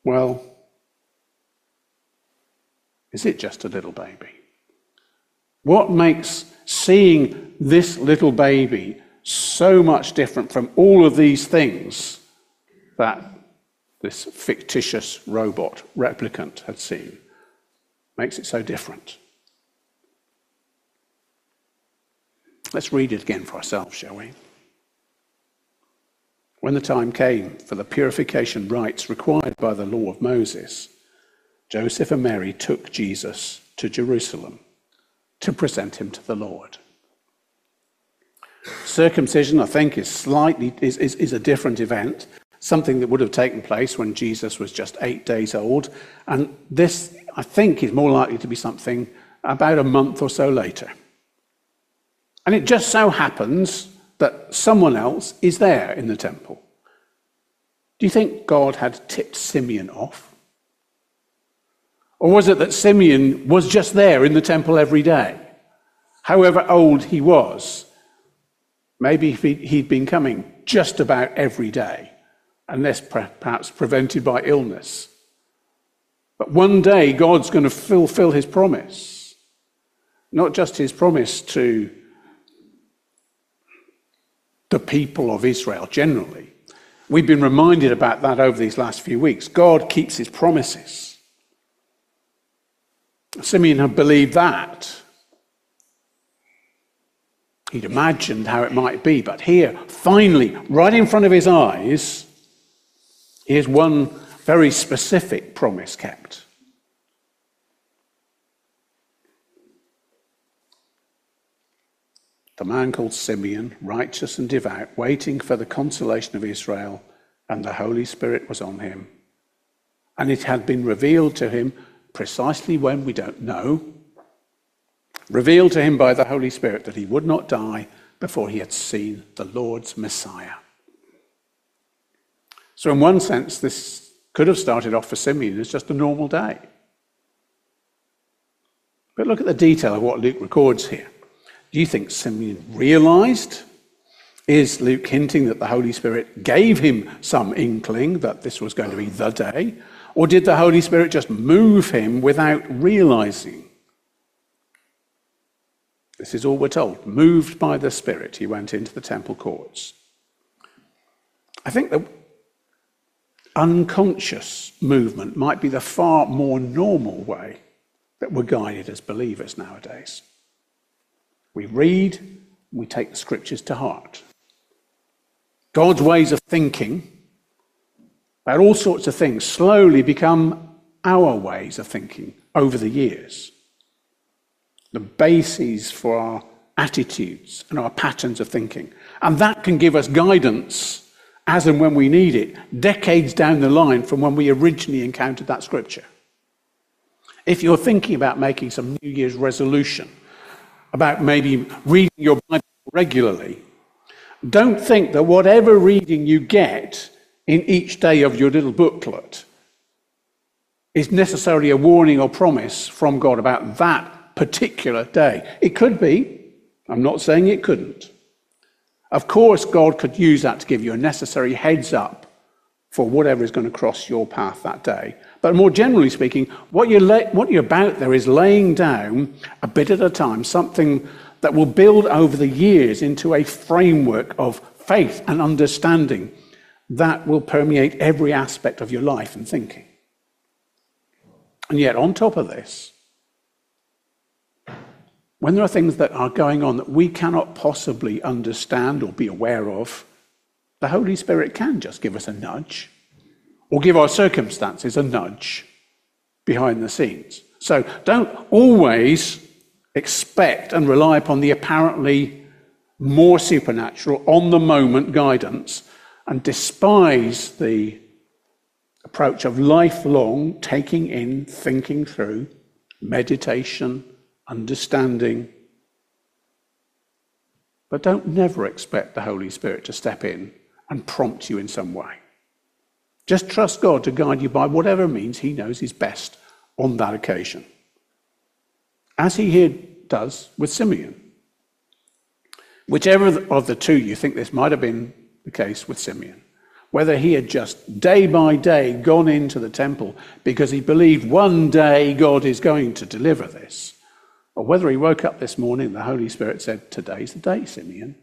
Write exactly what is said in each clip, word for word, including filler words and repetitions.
Well, is it just a little baby? What makes seeing this little baby so much different from all of these things that this fictitious robot replicant had seen? Makes it so different. Let's read it again for ourselves, shall we? When the time came for the purification rites required by the law of Moses, Joseph and Mary took Jesus to Jerusalem to present him to the Lord. Circumcision, I think, is slightly is, is, is a different event, something that would have taken place when Jesus was just eight days old. And this, I think, is more likely to be something about a month or so later. And it just so happens that someone else is there in the temple. Do you think God had tipped Simeon off? Or was it that Simeon was just there in the temple every day? However old he was, maybe he'd been coming just about every day, unless perhaps prevented by illness. But one day God's going to fulfill his promise. Not just his promise to the people of Israel generally. We've been reminded about that over these last few weeks. God keeps his promises. Simeon had believed that. He'd imagined how it might be, but here, finally, right in front of his eyes, here's one very specific promise kept. The man called Simeon, righteous and devout, waiting for the consolation of Israel, and the Holy Spirit was on him. And it had been revealed to him precisely when we don't know, revealed to him by the Holy Spirit that he would not die before he had seen the Lord's Messiah. So in one sense, this could have started off for Simeon as just a normal day. But look at the detail of what Luke records here. Do you think Simeon realized? Is Luke hinting that the Holy Spirit gave him some inkling that this was going to be the day? Or did the Holy Spirit just move him without realizing? This is all we're told. Moved by the Spirit, he went into the temple courts. I think the unconscious movement might be the far more normal way that we're guided as believers nowadays. We read, we take the scriptures to heart. God's ways of thinking about all sorts of things slowly become our ways of thinking over the years. The bases for our attitudes and our patterns of thinking. And that can give us guidance as and when we need it, decades down the line from when we originally encountered that scripture. If you're thinking about making some New Year's resolution, about maybe reading your Bible regularly, don't think that whatever reading you get in each day of your little booklet is necessarily a warning or promise from God about that particular day. It could be. I'm not saying it couldn't. Of course, God could use that to give you a necessary heads up for whatever is going to cross your path that day. But more generally speaking, what you're, la- what you're about there is laying down a bit at a time, something that will build over the years into a framework of faith and understanding that will permeate every aspect of your life and thinking. And yet, on top of this, when there are things that are going on that we cannot possibly understand or be aware of, the Holy Spirit can just give us a nudge, or give our circumstances a nudge behind the scenes. So don't always expect and rely upon the apparently more supernatural, on-the-moment guidance, and despise the approach of lifelong taking in, thinking through, meditation, understanding. But don't never expect the Holy Spirit to step in and prompt you in some way. Just trust God to guide you by whatever means he knows is best on that occasion. As he here does with Simeon. Whichever of the two you think this might have been the case with Simeon, whether he had just day by day gone into the temple because he believed one day God is going to deliver this, or whether he woke up this morning and the Holy Spirit said, today's the day, Simeon.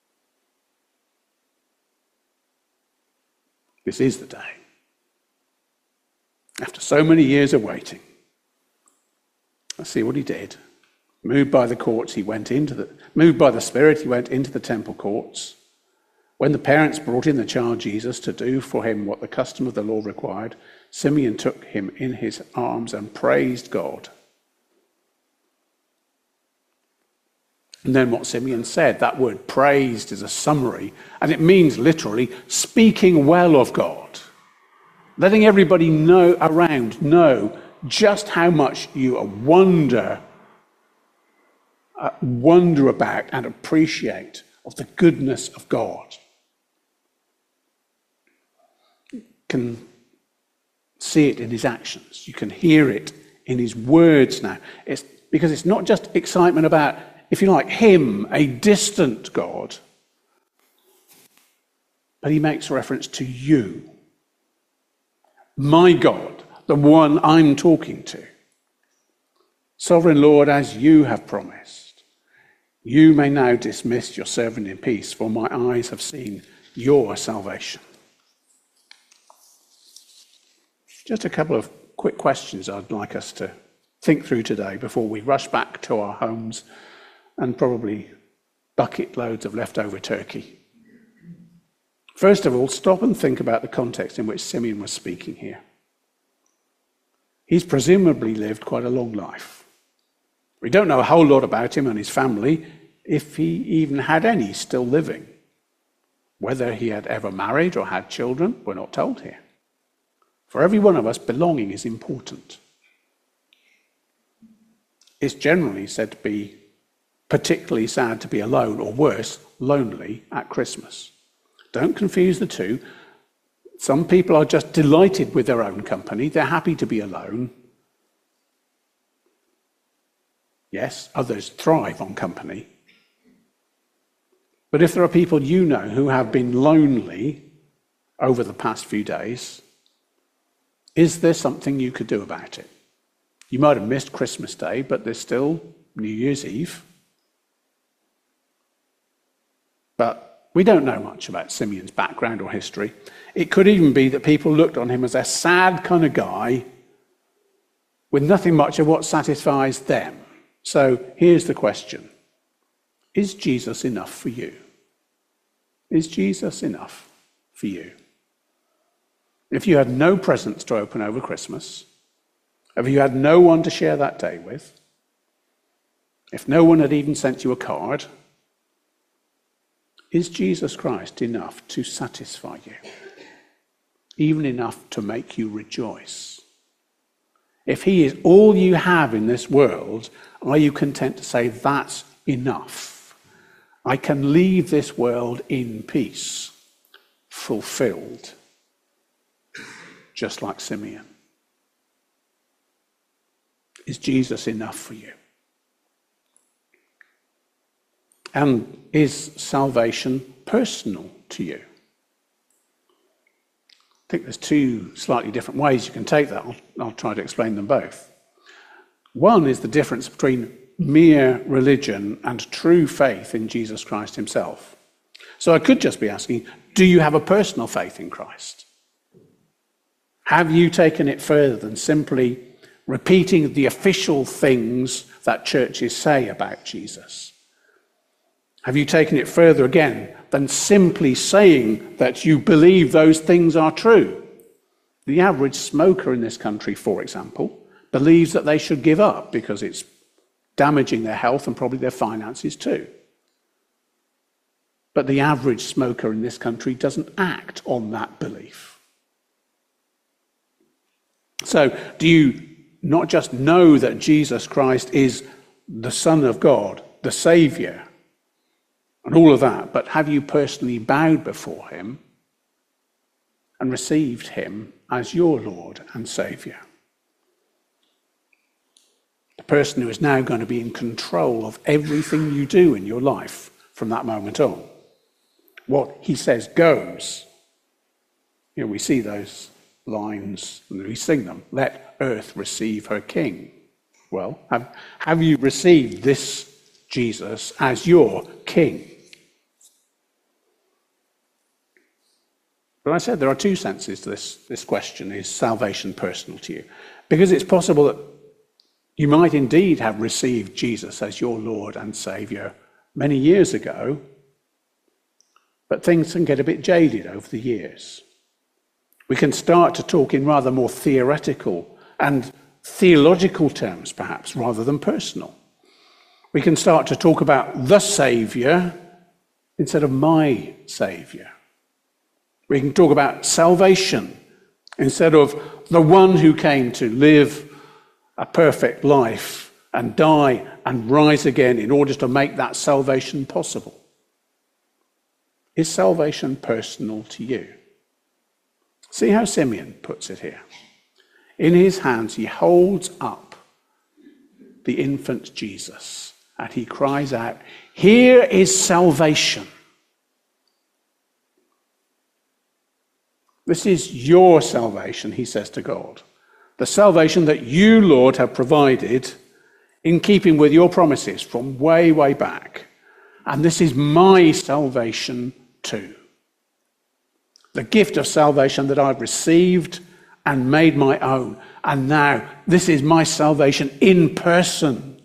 This is the day. After so many years of waiting, let's see what he did. Moved by the courts, he went into the, moved by the Spirit, he went into the temple courts. When the parents brought in the child Jesus to do for him what the custom of the law required, Simeon took him in his arms and praised God. And then what Simeon said, that word praised is a summary, and it means literally speaking well of God. Letting everybody know around know just how much you wonder, uh, wonder about and appreciate of the goodness of God. You can see it in his actions. You can hear it in his words now. It's because it's not just excitement about, if you like, him, a distant God, but he makes reference to you. My God, the one I'm talking to. Sovereign Lord, as you have promised, you may now dismiss your servant in peace, for my eyes have seen your salvation. Just a couple of quick questions I'd like us to think through today before we rush back to our homes and probably bucket loads of leftover turkey. First of all, stop and think about the context in which Simeon was speaking here. He's presumably lived quite a long life. We don't know a whole lot about him and his family, if he even had any still living. Whether he had ever married or had children, we're not told here. For every one of us, belonging is important. It's generally said to be particularly sad to be alone, or worse, lonely at Christmas. Don't confuse the two. Some people are just delighted with their own company. They're happy to be alone. Yes, others thrive on company. But if there are people you know who have been lonely over the past few days, is there something you could do about it? You might have missed Christmas Day, but there's still New Year's Eve. But we don't know much about Simeon's background or history. It could even be that people looked on him as a sad kind of guy with nothing much of what satisfies them. So here's the question. Is Jesus enough for you? Is Jesus enough for you? If you had no presents to open over Christmas, if you had no one to share that day with, if no one had even sent you a card, is Jesus Christ enough to satisfy you? Even enough to make you rejoice? If he is all you have in this world, are you content to say, that's enough? I can leave this world in peace, fulfilled, just like Simeon. Is Jesus enough for you? And is salvation personal to you? I think there's two slightly different ways you can take that. I'll, I'll try to explain them both. One is the difference between mere religion and true faith in Jesus Christ himself. So I could just be asking, do you have a personal faith in Christ? Have you taken it further than simply repeating the official things that churches say about Jesus? Have you taken it further again than simply saying that you believe those things are true? The average smoker in this country, for example, believes that they should give up because it's damaging their health and probably their finances too. But the average smoker in this country doesn't act on that belief. So, do you not just know that Jesus Christ is the Son of God, the Saviour, and all of that, but have you personally bowed before him and received him as your Lord and Saviour? The person who is now going to be in control of everything you do in your life from that moment on. What he says goes. You know, we see those lines and we sing them. Let earth receive her king. Well, have, have you received this Jesus as your king? But I said there are two senses to this, this question. Is salvation personal to you? Because it's possible that you might indeed have received Jesus as your Lord and Saviour many years ago, but things can get a bit jaded over the years. We can start to talk in rather more theoretical and theological terms, perhaps, rather than personal. We can start to talk about the Saviour instead of my Saviour. We can talk about salvation instead of the one who came to live a perfect life and die and rise again in order to make that salvation possible. Is salvation personal to you? See how Simeon puts it here. In his hands he holds up the infant Jesus and he cries out, "Here is salvation." This is your salvation, he says to God. The salvation that you, Lord, have provided in keeping with your promises from way, way back. And this is my salvation too. The gift of salvation that I've received and made my own. And now this is my salvation in person.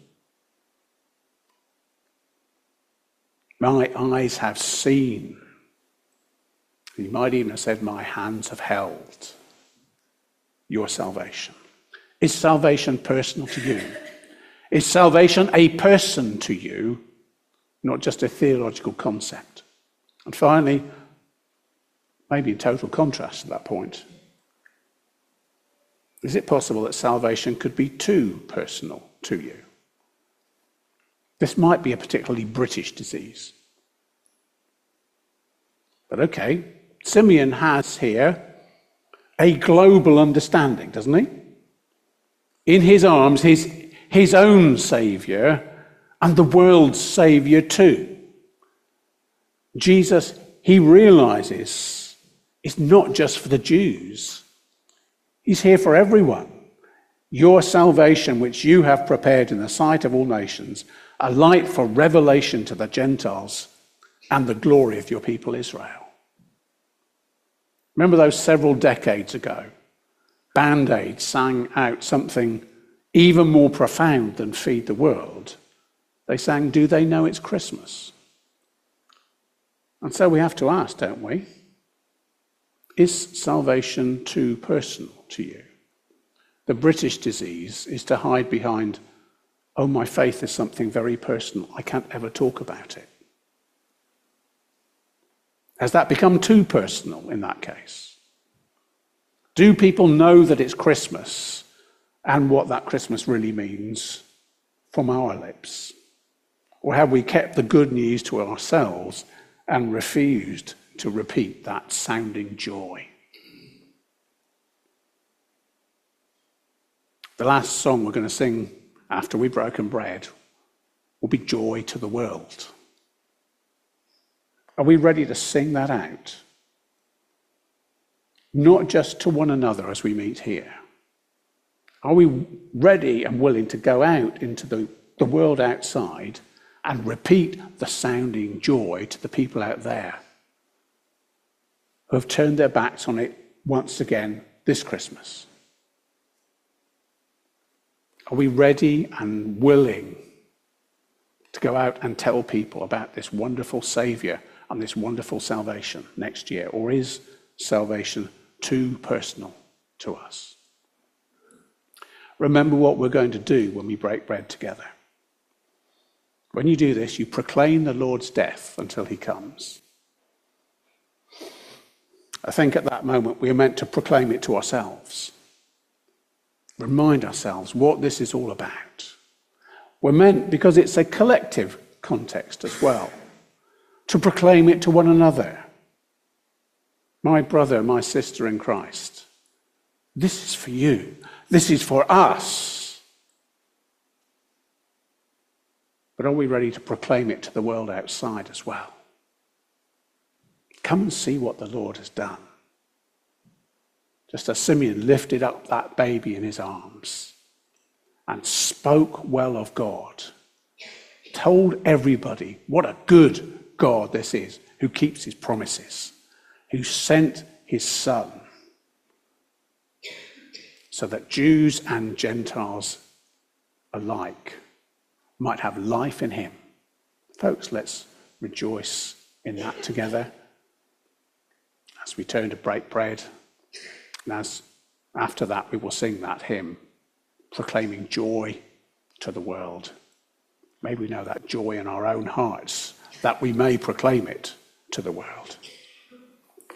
My eyes have seen. You might even have said, my hands have held your salvation. Is salvation personal to you? Is salvation a person to you, not just a theological concept? And finally, maybe in total contrast to that point, is it possible that salvation could be too personal to you? This might be a particularly British disease. But okay, Simeon has here a global understanding, doesn't he? In his arms, his, his own Saviour and the world's Saviour too. Jesus, he realises, is not just for the Jews. He's here for everyone. Your salvation, which you have prepared in the sight of all nations, a light for revelation to the Gentiles and the glory of your people Israel. Remember those several decades ago, Band Aid sang out something even more profound than Feed the World. They sang, "Do they know it's Christmas?" And so we have to ask, don't we? Is salvation too personal to you? The British disease is to hide behind, oh, my faith is something very personal. I can't ever talk about it. Has that become too personal in that case? Do people know that it's Christmas and what that Christmas really means from our lips? Or have we kept the good news to ourselves and refused to repeat that sounding joy? The last song we're going to sing after we've broken bread will be Joy to the World. Are we ready to sing that out? Not just to one another as we meet here. Are we ready and willing to go out into the, the world outside and repeat the sounding joy to the people out there who have turned their backs on it once again this Christmas? Are we ready and willing to go out and tell people about this wonderful Saviour and this wonderful salvation next year? Or is salvation too personal to us? Remember what we're going to do when we break bread together. When you do this, you proclaim the Lord's death until he comes. I think at that moment we are meant to proclaim it to ourselves. Remind ourselves what this is all about. We're meant, because it's a collective context as well, to proclaim it to one another. My brother, my sister in Christ, this is for you. This is for us. But are we ready to proclaim it to the world outside as well? Come and see what the Lord has done. just as Simeon lifted up that baby in his arms and spoke well of God, told everybody what a good God this is, who keeps his promises, who sent his son, so that Jews and Gentiles alike might have life in him. Folks, let's rejoice in that together as we turn to break bread. And as after that we will sing that hymn, proclaiming joy to the world. May we know that joy in our own hearts, that we may proclaim it to the world.